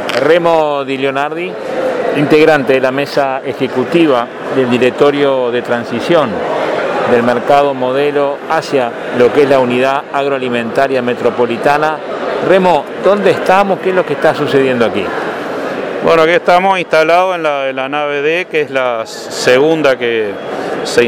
Remo Di Leonardi, integrante de la mesa ejecutiva del directorio de transición del mercado modelo hacia lo que es la unidad agroalimentaria metropolitana. Remo, ¿dónde estamos? ¿Qué es lo que está sucediendo aquí? Bueno, aquí estamos instalados en la nave D, que es la segunda que se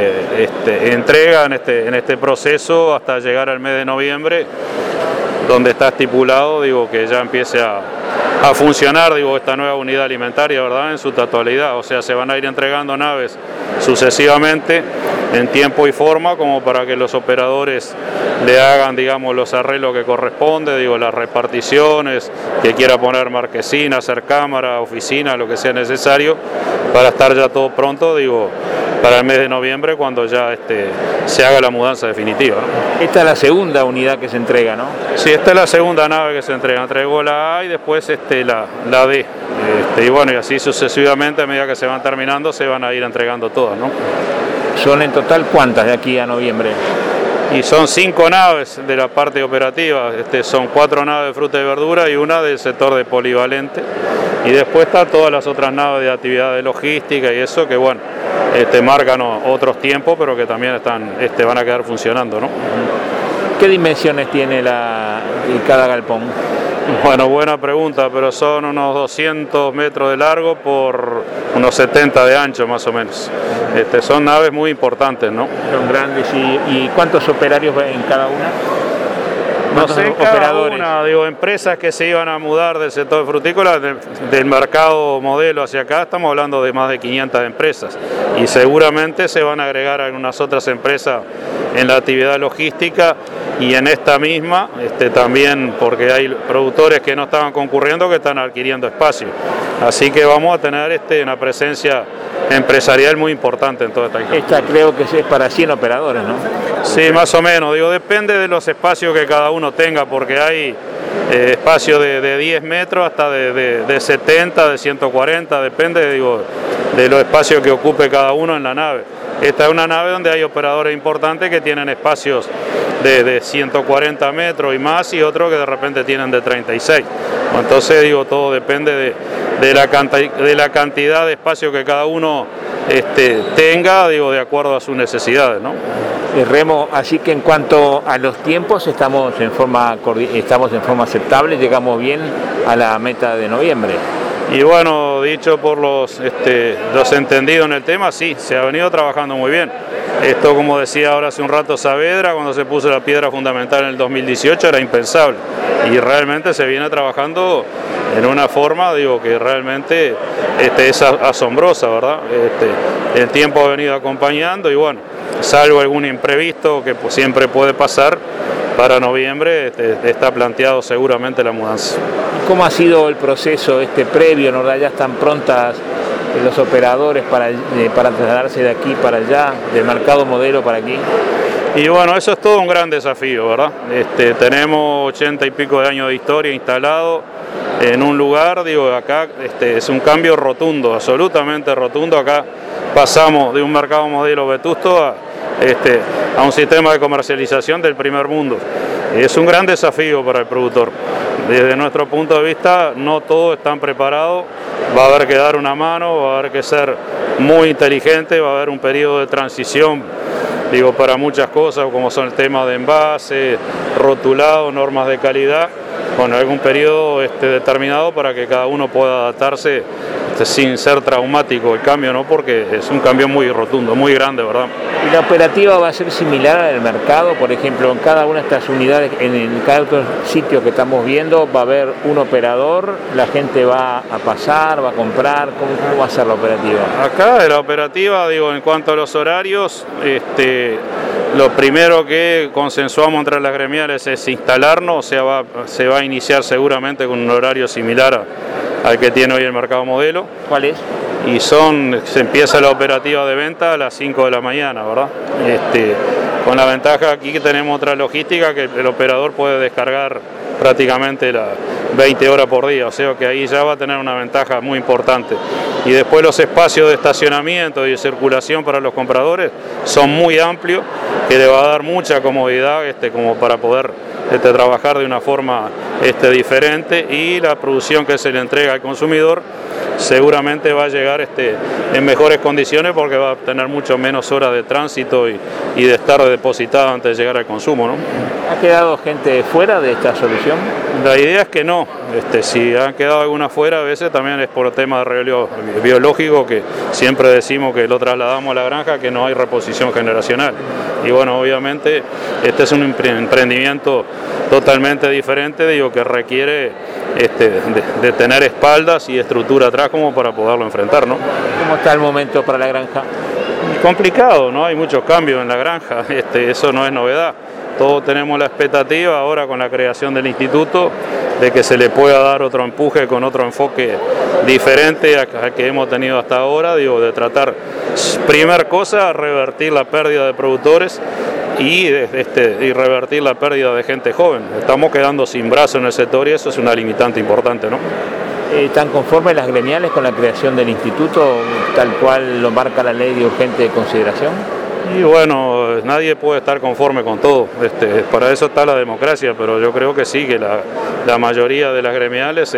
entrega en este proceso hasta llegar al mes de noviembre, donde está estipulado, que ya empiece a funcionar, esta nueva unidad alimentaria, ¿verdad?, en su totalidad. O sea, se van a ir entregando naves sucesivamente en tiempo y forma, como para que los operadores le hagan, los arreglos que corresponde, las reparticiones, que quiera poner marquesina, hacer cámara, oficina, lo que sea necesario, para estar ya todo pronto, para el mes de noviembre, cuando ya se haga la mudanza definitiva, ¿no? Esta es la segunda unidad que se entrega, ¿no? Sí, esta es la segunda nave que se entrega. Entregó la A y después la D. Y bueno, y así sucesivamente, a medida que se van terminando, se van a ir entregando todas, ¿no? ¿Son en total cuántas de aquí a noviembre? Y son 5 naves de la parte operativa, son 4 naves de fruta y verdura y una del sector de polivalente. Y después están todas las otras naves de actividad de logística y eso, que bueno, marcan otros tiempos, pero que también van a quedar funcionando, ¿no? ¿Qué dimensiones tiene cada galpón? Bueno, buena pregunta, pero son unos 200 metros de largo por unos 70 de ancho más o menos. Son naves muy importantes, ¿no? Son grandes. ¿Y cuántos operarios en cada una? No sé, cada una, empresas que se iban a mudar del sector frutícola, del mercado modelo hacia acá, estamos hablando de más de 500 empresas y seguramente se van a agregar algunas otras empresas en la actividad logística y en esta misma también, porque hay productores que no estaban concurriendo que están adquiriendo espacio, así que vamos a tener una presencia empresarial muy importante en toda esta región. Esta creo que es para 100 operadores, ¿no? Sí, más o menos, depende de los espacios que cada uno tenga, porque hay espacios de 10 metros hasta de 70, de 140, depende de los espacios que ocupe cada uno en la nave. Esta es una nave donde hay operadores importantes que tienen espacios de 140 metros y más, y otros que de repente tienen de 36. Entonces, todo depende de la cantidad de espacio que cada uno tenga, de acuerdo a sus necesidades, ¿no? Remo, así que en cuanto a los tiempos estamos en forma aceptable, llegamos bien a la meta de noviembre. Y bueno, dicho por los entendidos en el tema, sí, se ha venido trabajando muy bien. Esto, como decía ahora hace un rato Saavedra, cuando se puso la piedra fundamental en el 2018, era impensable. Y realmente se viene trabajando en una forma, que realmente es asombrosa, ¿verdad? El tiempo ha venido acompañando y bueno, salvo algún imprevisto que siempre puede pasar, para noviembre está planteado seguramente la mudanza. ¿Cómo ha sido el proceso previo, ¿no? Ya están prontas los operadores para trasladarse de aquí para allá, del mercado modelo para aquí? Y bueno, eso es todo un gran desafío, ¿verdad? Tenemos 80 y pico de años de historia instalado en un lugar, acá es un cambio rotundo, absolutamente rotundo. Acá pasamos de un mercado modelo vetusto a un sistema de comercialización del primer mundo. Es un gran desafío para el productor. Desde nuestro punto de vista, no todos están preparados, va a haber que dar una mano, va a haber que ser muy inteligente, va a haber un periodo de transición, para muchas cosas, como son el tema de envase, rotulado, normas de calidad, con algún periodo determinado para que cada uno pueda adaptarse sin ser traumático el cambio, ¿no? Porque es un cambio muy rotundo, muy grande, ¿verdad? ¿Y la operativa va a ser similar al mercado? Por ejemplo, en cada una de estas unidades, en cada otro sitio que estamos viendo, va a haber un operador, la gente va a pasar, va a comprar, ¿cómo va a ser la operativa? Acá la operativa, en cuanto a los horarios, lo primero que consensuamos entre las gremiales es instalarnos, o sea, se va a iniciar seguramente con un horario similar al que tiene hoy el mercado modelo. ¿Cuál es? Y se empieza la operativa de venta a las 5 de la mañana, ¿verdad? Con la ventaja aquí que tenemos otra logística, que el operador puede descargar prácticamente 20 horas por día, o sea que ahí ya va a tener una ventaja muy importante. Y después los espacios de estacionamiento y de circulación para los compradores son muy amplios, que le va a dar mucha comodidad como para poder trabajar de una forma diferente, y la producción que se le entrega al consumidor seguramente va a llegar en mejores condiciones, porque va a tener mucho menos horas de tránsito y de estar depositado antes de llegar al consumo, ¿no? ¿Ha quedado gente fuera de esta solución? La idea es que no. Si han quedado alguna fuera, a veces también es por tema de relevo biológico, que siempre decimos que lo trasladamos a la granja, que no hay reposición generacional. Y bueno, obviamente este es un emprendimiento totalmente diferente, que requiere de tener espaldas y estructura atrás como para poderlo enfrentar, ¿no? ¿Cómo está el momento para la granja? Complicado, ¿no? Hay muchos cambios en la granja, eso no es novedad. Todos tenemos la expectativa ahora, con la creación del instituto, de que se le pueda dar otro empuje con otro enfoque diferente al que hemos tenido hasta ahora, de tratar, primer cosa, revertir la pérdida de productores y revertir la pérdida de gente joven. Estamos quedando sin brazos en el sector y eso es una limitante importante, ¿no? ¿Están conformes las gremiales con la creación del instituto, tal cual lo marca la ley de urgente consideración? Y bueno, nadie puede estar conforme con todo, para eso está la democracia, pero yo creo que sí, que la mayoría de las gremiales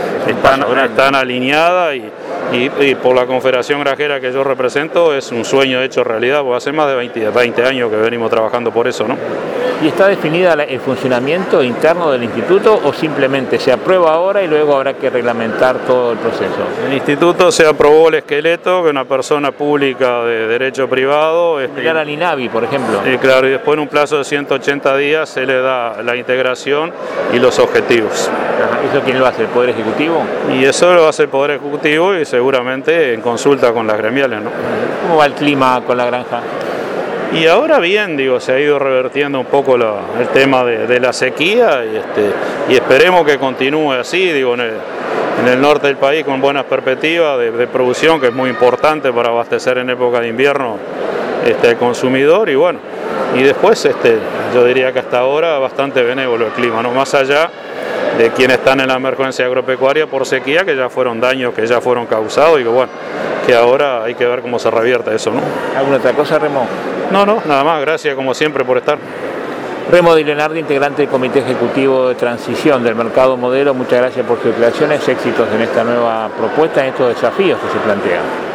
están alineadas, y por la Confederación Granjera que yo represento es un sueño hecho realidad, porque hace más de 20 años que venimos trabajando por eso, ¿no? ¿Y está definida el funcionamiento interno del instituto, o simplemente se aprueba ahora y luego habrá que reglamentar todo el proceso? El instituto se aprobó el esqueleto, que una persona pública de derecho privado... Similar al INAVI, por ejemplo. Claro, y después en un plazo de 180 días se le da la integración y los objetivos. ¿Eso quién lo hace, el Poder Ejecutivo? Y eso lo hace el Poder Ejecutivo, y seguramente en consulta con las gremiales, ¿no? ¿Cómo va el clima con la granja? Y ahora bien, se ha ido revertiendo un poco el tema de la sequía, y esperemos que continúe así, en el norte del país, con buenas perspectivas de producción, que es muy importante para abastecer en época de invierno al consumidor. Y bueno, y después yo diría que hasta ahora bastante benévolo el clima, ¿no? Más allá de quienes están en la emergencia agropecuaria por sequía, que ya fueron daños que ya fueron causados, y que bueno, que ahora hay que ver cómo se revierte eso, ¿no? ¿Alguna otra cosa, Remo? No, nada más, gracias como siempre por estar. Remo Di Leonardi, integrante del Comité Ejecutivo de Transición del Mercado Modelo, muchas gracias por sus declaraciones, éxitos en esta nueva propuesta, en estos desafíos que se plantean.